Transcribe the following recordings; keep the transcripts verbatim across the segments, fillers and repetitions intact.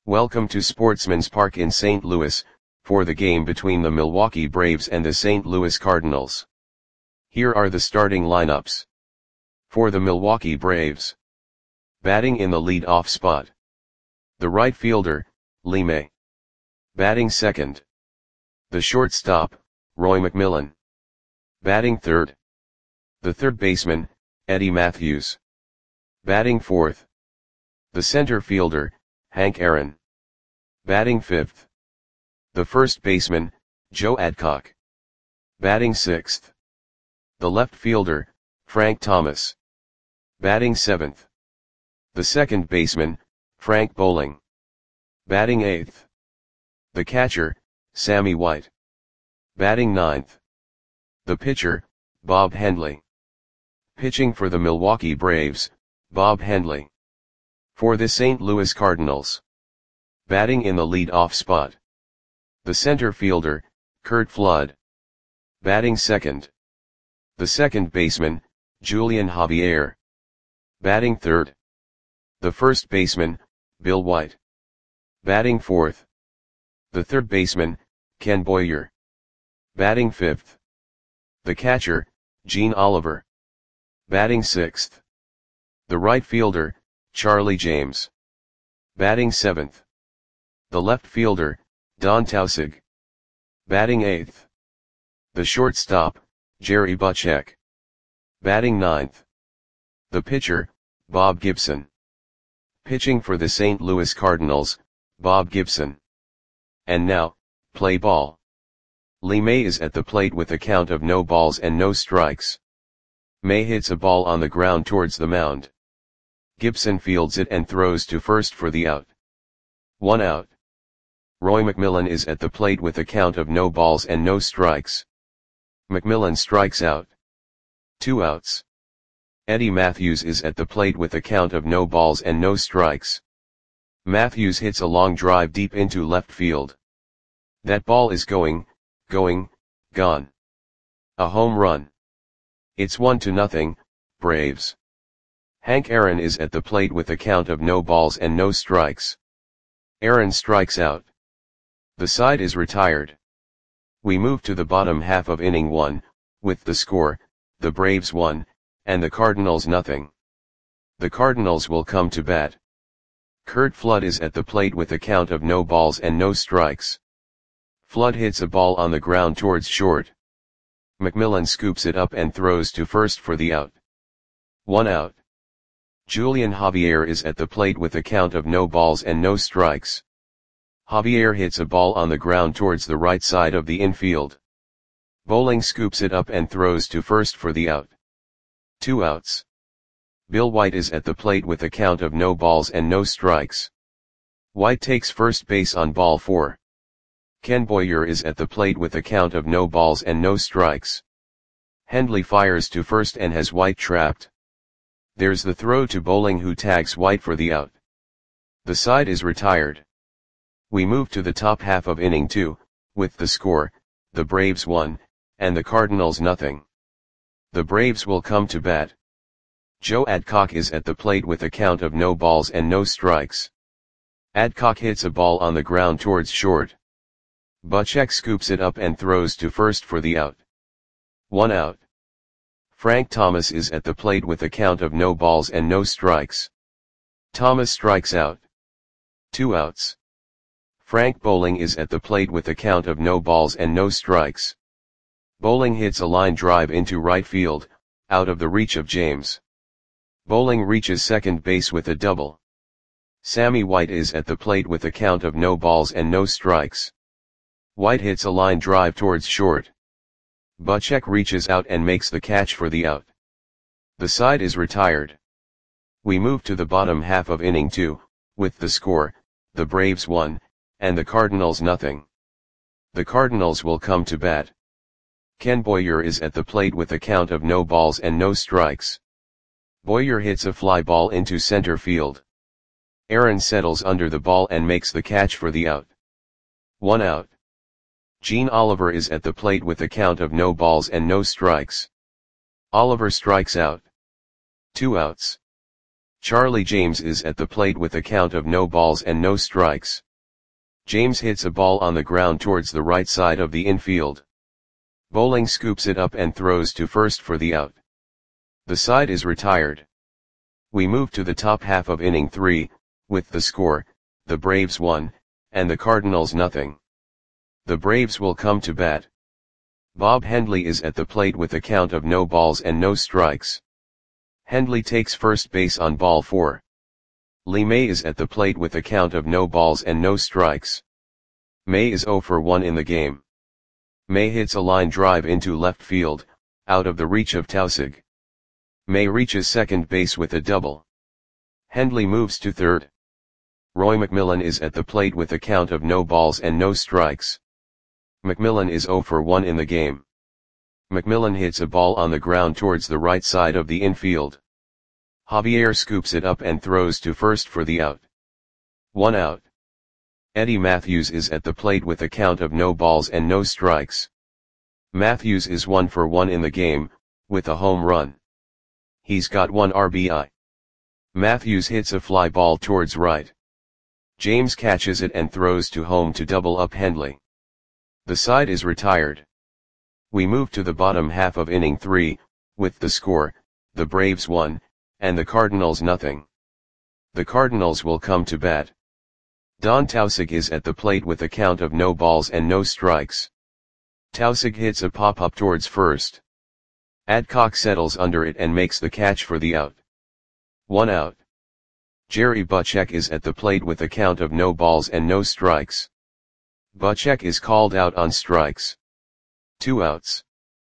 Welcome to Sportsman's Park in Saint Louis, for the game between the Milwaukee Braves and the Saint Louis Cardinals. Here are the starting lineups. For the Milwaukee Braves. Batting in the lead-off spot. The right fielder, Lee May. Batting second. The shortstop, Roy McMillan. Batting third. The third baseman, Eddie Mathews. Batting fourth. The center fielder, Hank Aaron. Batting fifth. The first baseman, Joe Adcock. Batting sixth. The left fielder, Frank Thomas. Batting seventh. The second baseman, Frank Bowling. Batting eighth. The catcher, Sammy White. Batting ninth. The pitcher, Bob Hendley. Pitching for the Milwaukee Braves, Bob Hendley. For the Saint Louis Cardinals. Batting in the lead-off spot. The center fielder, Curt Flood. Batting second. The second baseman, Julian Javier. Batting third. The first baseman, Bill White. Batting fourth. The third baseman, Ken Boyer. Batting fifth. The catcher, Gene Oliver. Batting sixth. The right fielder, Charlie James. Batting seventh. The left fielder, Don Tausig. Batting eighth. The shortstop, Jerry Butchek. Batting ninth. The pitcher, Bob Gibson. Pitching for the Saint Louis Cardinals, Bob Gibson. And now, play ball. Lee May is at the plate with a count of no balls and no strikes. May hits a ball on the ground towards the mound. Gibson fields it and throws to first for the out. One out. Roy McMillan is at the plate with a count of no balls and no strikes. McMillan strikes out. Two outs. Eddie Mathews is at the plate with a count of no balls and no strikes. Mathews hits a long drive deep into left field. That ball is going, going, gone. A home run. It's one to nothing, Braves. Hank Aaron is at the plate with a count of no balls and no strikes. Aaron strikes out. The side is retired. We move to the bottom half of inning one, with the score, the Braves one, and the Cardinals nothing. The Cardinals will come to bat. Curt Flood is at the plate with a count of no balls and no strikes. Flood hits a ball on the ground towards short. McMillan scoops it up and throws to first for the out. One out. Julian Javier is at the plate with a count of no balls and no strikes. Javier hits a ball on the ground towards the right side of the infield. Bowling scoops it up and throws to first for the out. Two outs. Bill White is at the plate with a count of no balls and no strikes. White takes first base on ball four. Ken Boyer is at the plate with a count of no balls and no strikes. Hendley fires to first and has White trapped. There's the throw to Bowling, who tags White for the out. The side is retired. We move to the top half of inning two, with the score, the Braves one, and the Cardinals nothing. The Braves will come to bat. Joe Adcock is at the plate with a count of no balls and no strikes. Adcock hits a ball on the ground towards short. Butchek scoops it up and throws to first for the out. One out. Frank Thomas is at the plate with a count of no balls and no strikes. Thomas strikes out. Two outs. Frank Bowling is at the plate with a count of no balls and no strikes. Bowling hits a line drive into right field, out of the reach of James. Bowling reaches second base with a double. Sammy White is at the plate with a count of no balls and no strikes. White hits a line drive towards short. Butchek reaches out and makes the catch for the out. The side is retired. We move to the bottom half of inning two, with the score, the Braves one, and the Cardinals nothing. The Cardinals will come to bat. Ken Boyer is at the plate with a count of no balls and no strikes. Boyer hits a fly ball into center field. Aaron settles under the ball and makes the catch for the out. One out. Gene Oliver is at the plate with a count of no balls and no strikes. Oliver strikes out. Two outs. Charlie James is at the plate with a count of no balls and no strikes. James hits a ball on the ground towards the right side of the infield. Bowling scoops it up and throws to first for the out. The side is retired. We move to the top half of inning three, with the score, the Braves one, and the Cardinals nothing. The Braves will come to bat. Bob Hendley is at the plate with a count of no balls and no strikes. Hendley takes first base on ball four. Lee May is at the plate with a count of no balls and no strikes. May is oh for one in the game. May hits a line drive into left field, out of the reach of Tausig. May reaches second base with a double. Hendley moves to third. Roy McMillan is at the plate with a count of no balls and no strikes. McMillan is oh for one in the game. McMillan hits a ball on the ground towards the right side of the infield. Javier scoops it up and throws to first for the out. One out. Eddie Matthews is at the plate with a count of no balls and no strikes. Matthews is one for one in the game, with a home run. He's got one R B I. Matthews hits a fly ball towards right. James catches it and throws to home to double up Hendley. The side is retired. We move to the bottom half of inning three, with the score, the Braves one, and the Cardinals nothing. The Cardinals will come to bat. Don Tausig is at the plate with a count of no balls and no strikes. Tausig hits a pop-up towards first. Adcock settles under it and makes the catch for the out. One out. Jerry Butchek is at the plate with a count of no balls and no strikes. Butchek is called out on strikes. Two outs.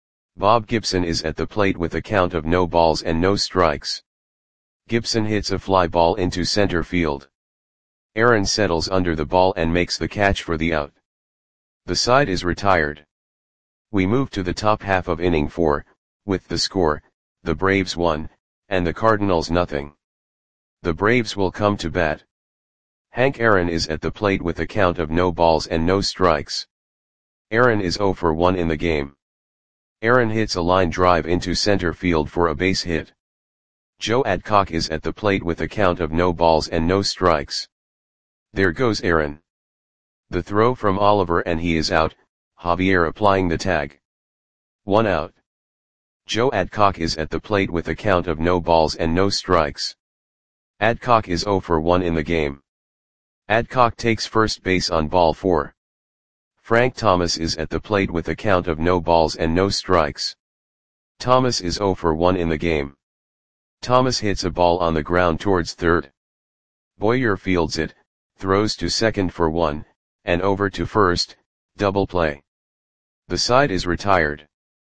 Bob Gibson is at the plate with a count of no balls and no strikes. Gibson hits a fly ball into center field. Aaron settles under the ball and makes the catch for the out. The side is retired. We move to the top half of inning four, with the score, the Braves one, and the Cardinals nothing. The Braves will come to bat. Hank Aaron is at the plate with a count of no balls and no strikes. Aaron is oh for one in the game. Aaron hits a line drive into center field for a base hit. Joe Adcock is at the plate with a count of no balls and no strikes. There goes Aaron. The throw from Oliver and he is out, Javier applying the tag. One out. Joe Adcock is at the plate with a count of no balls and no strikes. Adcock is oh for one in the game. Adcock takes first base on ball four. Frank Thomas is at the plate with a count of no balls and no strikes. Thomas is oh for one in the game. Thomas hits a ball on the ground towards third. Boyer fields it, throws to second for one, and over to first, double play. The side is retired.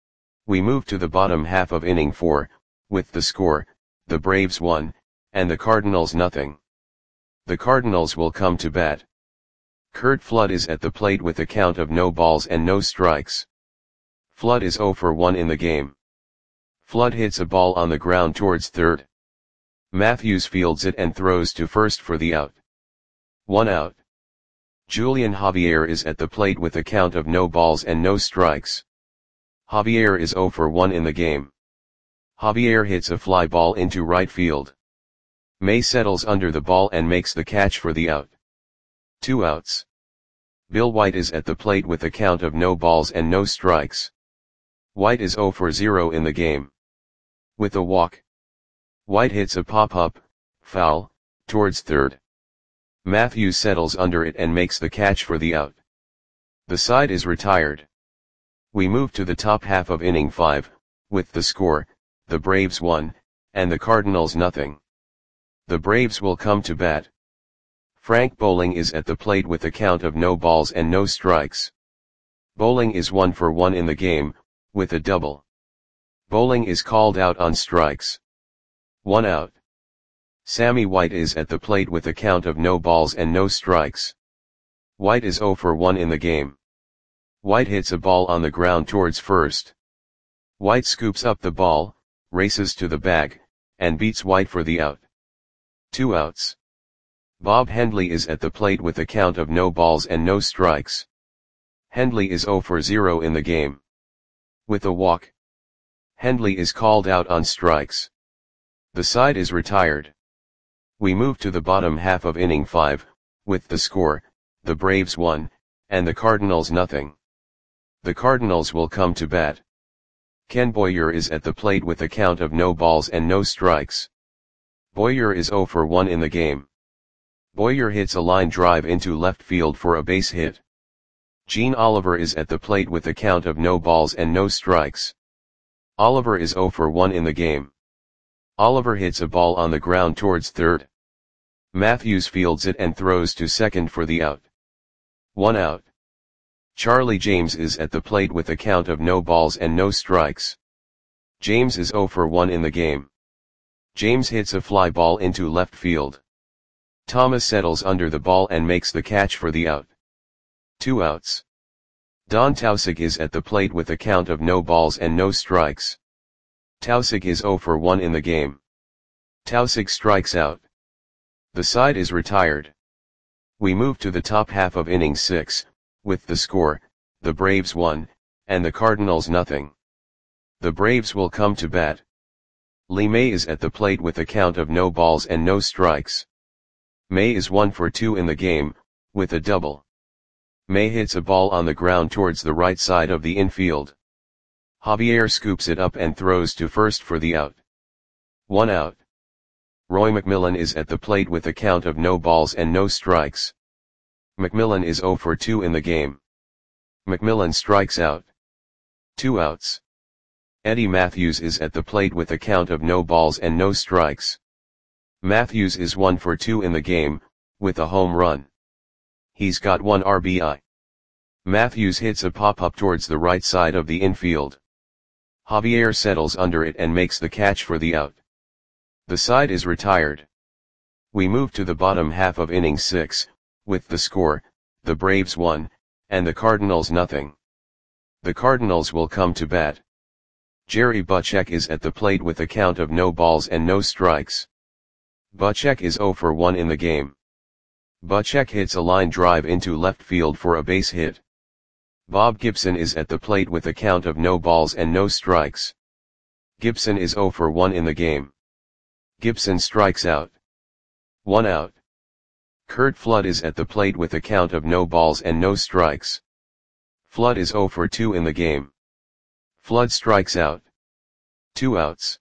We move to the bottom half of inning four, with the score, the Braves one, and the Cardinals nothing. The Cardinals will come to bat. Curt Flood is at the plate with a count of no balls and no strikes. Flood is oh for one in the game. Flood hits a ball on the ground towards third. Matthews fields it and throws to first for the out. One out. Julian Javier is at the plate with a count of no balls and no strikes. Javier is oh for one in the game. Javier hits a fly ball into right field. May settles under the ball and makes the catch for the out. Two outs. Bill White is at the plate with a count of no balls and no strikes. White is oh for zero in the game. With a walk. White hits a pop-up, foul, towards third. Matthews settles under it and makes the catch for the out. The side is retired. We move to the top half of inning five, with the score, the Braves one, and the Cardinals nothing. The Braves will come to bat. Frank Bowling is at the plate with a count of no balls and no strikes. Bowling is one for one in the game, with a double. Bowling is called out on strikes. One out. Sammy White is at the plate with a count of no balls and no strikes. White is oh for one in the game. White hits a ball on the ground towards first. White scoops up the ball, races to the bag, and beats White for the out. Two outs. Bob Hendley is at the plate with a count of no balls and no strikes. Hendley is oh for zero in the game. With a walk. Hendley is called out on strikes. The side is retired. We move to the bottom half of inning five, with the score, the Braves one, and the Cardinals nothing. The Cardinals will come to bat. Ken Boyer is at the plate with a count of no balls and no strikes. Boyer is oh for one in the game. Boyer hits a line drive into left field for a base hit. Gene Oliver is at the plate with a count of no balls and no strikes. Oliver is oh for one in the game. Oliver hits a ball on the ground towards third. Matthews fields it and throws to second for the out. One out. Charlie James is at the plate with a count of no balls and no strikes. James is oh for one in the game. James hits a fly ball into left field. Thomas settles under the ball and makes the catch for the out. Two outs. Don Tausig is at the plate with a count of no balls and no strikes. Tausig is oh for one in the game. Tausig strikes out. The side is retired. We move to the top half of inning six, with the score, the Braves one, and the Cardinals nothing. The Braves will come to bat. Lee May is at the plate with a count of no balls and no strikes. May is one for two in the game, with a double. May hits a ball on the ground towards the right side of the infield. Javier scoops it up and throws to first for the out. One out. Roy McMillan is at the plate with a count of no balls and no strikes. McMillan is oh for two in the game. McMillan strikes out. Two outs. Eddie Matthews is at the plate with a count of no balls and no strikes. Matthews is one for two in the game, with a home run. He's got one R B I. Matthews hits a pop-up towards the right side of the infield. Javier settles under it and makes the catch for the out. The side is retired. We move to the bottom half of inning six, with the score, the Braves one, and the Cardinals nothing. The Cardinals will come to bat. Jerry Butchek is at the plate with a count of no balls and no strikes. Butchek is oh for one in the game. Butchek hits a line drive into left field for a base hit. Bob Gibson is at the plate with a count of no balls and no strikes. Gibson is oh for one in the game. Gibson strikes out. One out. Curt Flood is at the plate with a count of no balls and no strikes. Flood is oh for two in the game. Flood strikes out. Two outs.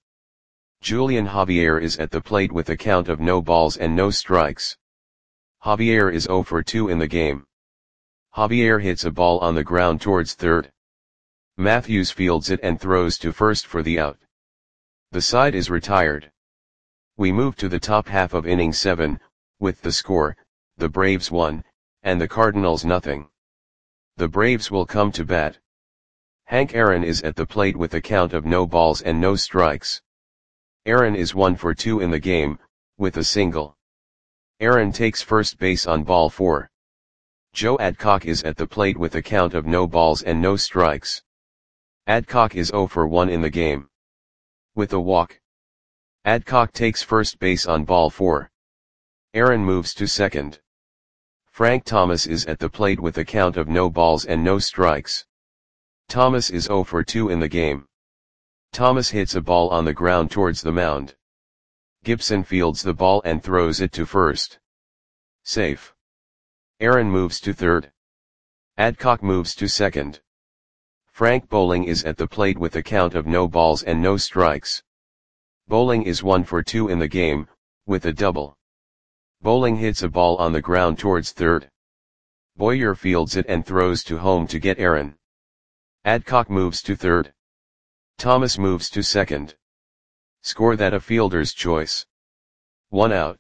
Julian Javier is at the plate with a count of no balls and no strikes. Javier is oh for two in the game. Javier hits a ball on the ground towards third. Matthews fields it and throws to first for the out. The side is retired. We move to the top half of inning seven, with the score, the Braves one, and the Cardinals nothing. The Braves will come to bat. Hank Aaron is at the plate with a count of no balls and no strikes. Aaron is one for two in the game, with a single. Aaron takes first base on ball four. Joe Adcock is at the plate with a count of no balls and no strikes. Adcock is oh for one in the game. With a walk. Adcock takes first base on ball four. Aaron moves to second. Frank Thomas is at the plate with a count of no balls and no strikes. Thomas is oh for two in the game. Thomas hits a ball on the ground towards the mound. Gibson fields the ball and throws it to first. Safe. Aaron moves to third. Adcock moves to second. Frank Bowling is at the plate with a count of no balls and no strikes. Bowling is one for two in the game, with a double. Bowling hits a ball on the ground towards third. Boyer fields it and throws to home to get Aaron. Adcock moves to third. Thomas moves to second. Score that a fielder's choice. One out.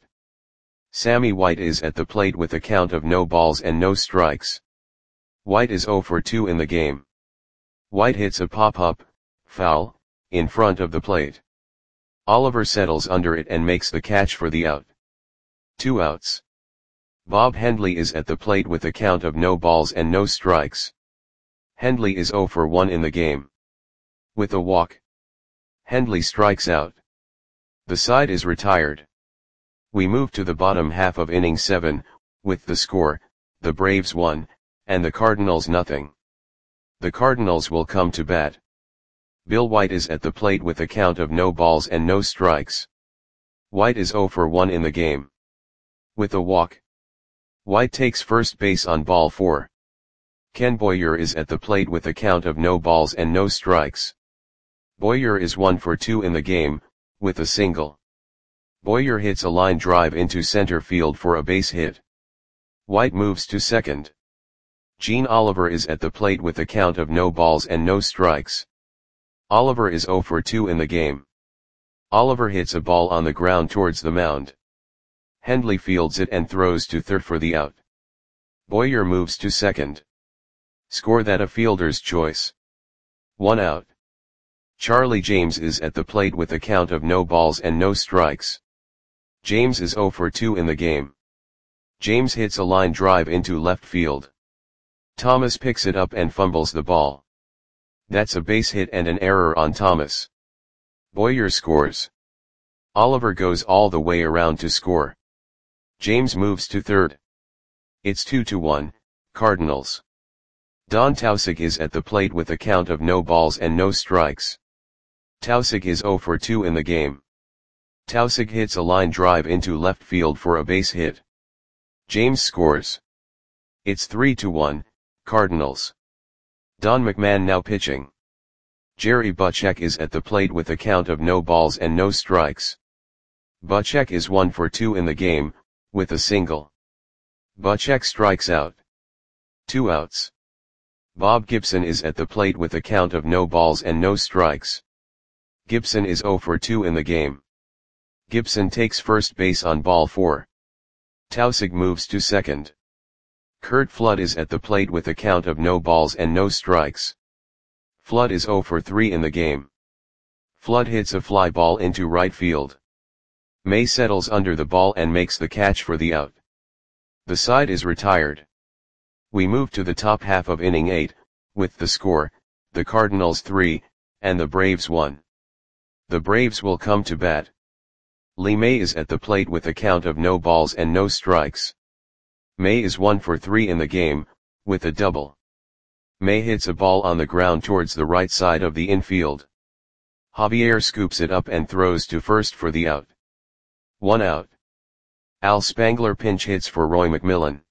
Sammy White is at the plate with a count of no balls and no strikes. White is oh for two in the game. White hits a pop-up, foul, in front of the plate. Oliver settles under it and makes the catch for the out. Two outs. Bob Hendley is at the plate with a count of no balls and no strikes. Hendley is oh for one in the game. With a walk. Hendley strikes out. The side is retired. We move to the bottom half of inning seven, with the score, the Braves one, and the Cardinals nothing. The Cardinals will come to bat. Bill White is at the plate with a count of no balls and no strikes. White is oh for one in the game. With a walk. White takes first base on ball four. Ken Boyer is at the plate with a count of no balls and no strikes. Boyer is one for two in the game, with a single. Boyer hits a line drive into center field for a base hit. White moves to second. Gene Oliver is at the plate with a count of no balls and no strikes. Oliver is zero for two in the game. Oliver hits a ball on the ground towards the mound. Hendley fields it and throws to third for the out. Boyer moves to second. Score that a fielder's choice. One out. Charlie James is at the plate with a count of no balls and no strikes. James is zero for two in the game. James hits a line drive into left field. Thomas picks it up and fumbles the ball. That's a base hit and an error on Thomas. Boyer scores. Oliver goes all the way around to score. James moves to third. It's two to one, Cardinals. Don Taussig is at the plate with a count of no balls and no strikes. Taussig is zero for two in the game. Taussig hits a line drive into left field for a base hit. James scores. It's three to one, Cardinals. Don McMahon now pitching. Jerry Butchek is at the plate with a count of no balls and no strikes. Butchek is one for two in the game, with a single. Butchek strikes out. Two outs. Bob Gibson is at the plate with a count of no balls and no strikes. Gibson is zero for two in the game. Gibson takes first base on ball four. Taussig moves to second. Curt Flood is at the plate with a count of no balls and no strikes. Flood is zero for three in the game. Flood hits a fly ball into right field. May settles under the ball and makes the catch for the out. The side is retired. We move to the top half of inning eight, with the score, the Cardinals three, and the Braves one. The Braves will come to bat. Lee May is at the plate with a count of no balls and no strikes. May is one for three in the game, with a double. May hits a ball on the ground towards the right side of the infield. Javier scoops it up and throws to first for the out. One out. Al Spangler pinch hits for Roy McMillan.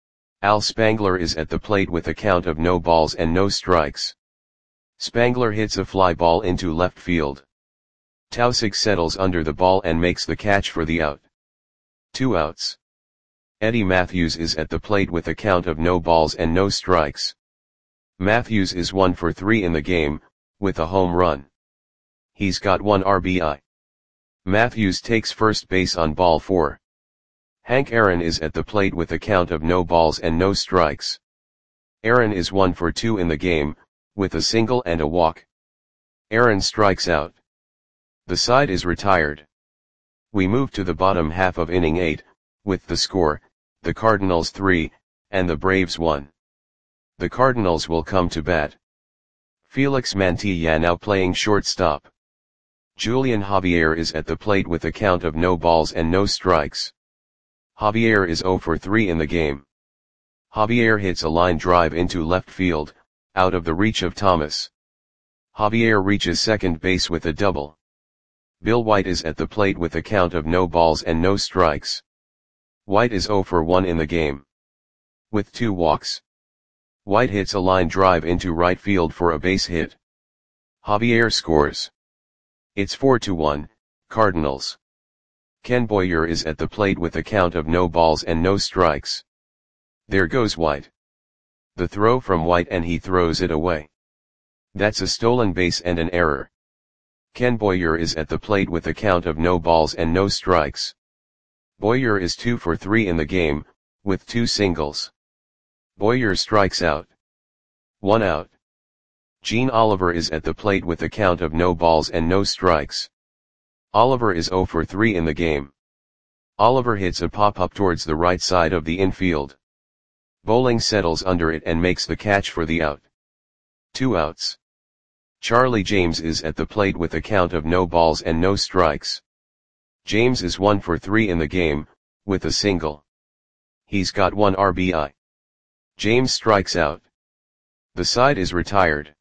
Al Spangler is at the plate with a count of no balls and no strikes. Spangler hits a fly ball into left field. Taussig settles under the ball and makes the catch for the out. Two outs. Eddie Matthews is at the plate with a count of no balls and no strikes. Matthews is one for three in the game, with a home run. He's got one R B I. Matthews takes first base on ball four. Hank Aaron is at the plate with a count of no balls and no strikes. Aaron is one for two in the game, with a single and a walk. Aaron strikes out. The side is retired. We move to the bottom half of inning eight, with the score, the Cardinals three, and the Braves one. The Cardinals will come to bat. Felix Mantilla now playing shortstop. Julian Javier is at the plate with a count of no balls and no strikes. Javier is zero for three in the game. Javier hits a line drive into left field, out of the reach of Thomas. Javier reaches second base with a double. Bill White is at the plate with a count of no balls and no strikes. White is zero for one in the game. With two walks. White hits a line drive into right field for a base hit. Javier scores. It's four to one, Cardinals. Ken Boyer is at the plate with a count of no balls and no strikes. There goes White. The throw from White and he throws it away. That's a stolen base and an error. Ken Boyer is at the plate with a count of no balls and no strikes. Boyer is two for three in the game, with two singles. Boyer strikes out. One out. Gene Oliver is at the plate with a count of no balls and no strikes. Oliver is zero for three in the game. Oliver hits a pop-up towards the right side of the infield. Bowling settles under it and makes the catch for the out. Two outs. Charlie James is at the plate with a count of no balls and no strikes. James is one for three in the game, with a single. He's got one R B I. James strikes out. The side is retired.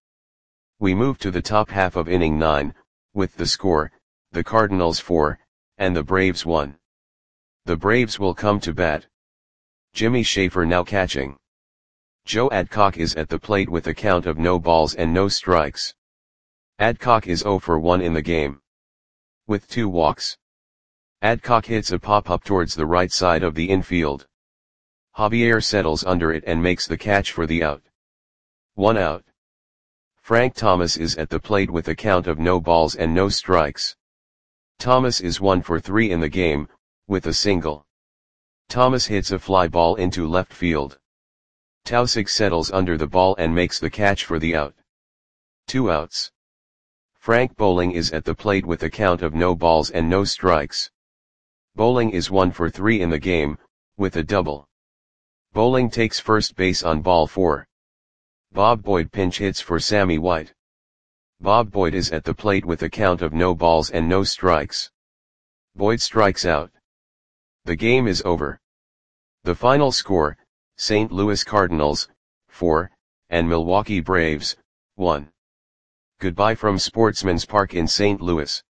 We move to the top half of inning nine, with the score, the Cardinals four, and the Braves one. The Braves will come to bat. Jimmy Schaefer now catching. Joe Adcock is at the plate with a count of no balls and no strikes. Adcock is zero for one in the game, with two walks. Adcock hits a pop-up towards the right side of the infield. Javier settles under it and makes the catch for the out. One out. Frank Thomas is at the plate with a count of no balls and no strikes. Thomas is one for three in the game, with a single. Thomas hits a fly ball into left field. Tausig settles under the ball and makes the catch for the out. Two outs. Frank Bowling is at the plate with a count of no balls and no strikes. Bowling is one for three in the game, with a double. Bowling takes first base on ball four. Bob Boyd pinch hits for Sammy White. Bob Boyd is at the plate with a count of no balls and no strikes. Boyd strikes out. The game is over. The final score, Saint Louis Cardinals, four, and Milwaukee Braves, one. Goodbye from Sportsman's Park in Saint Louis.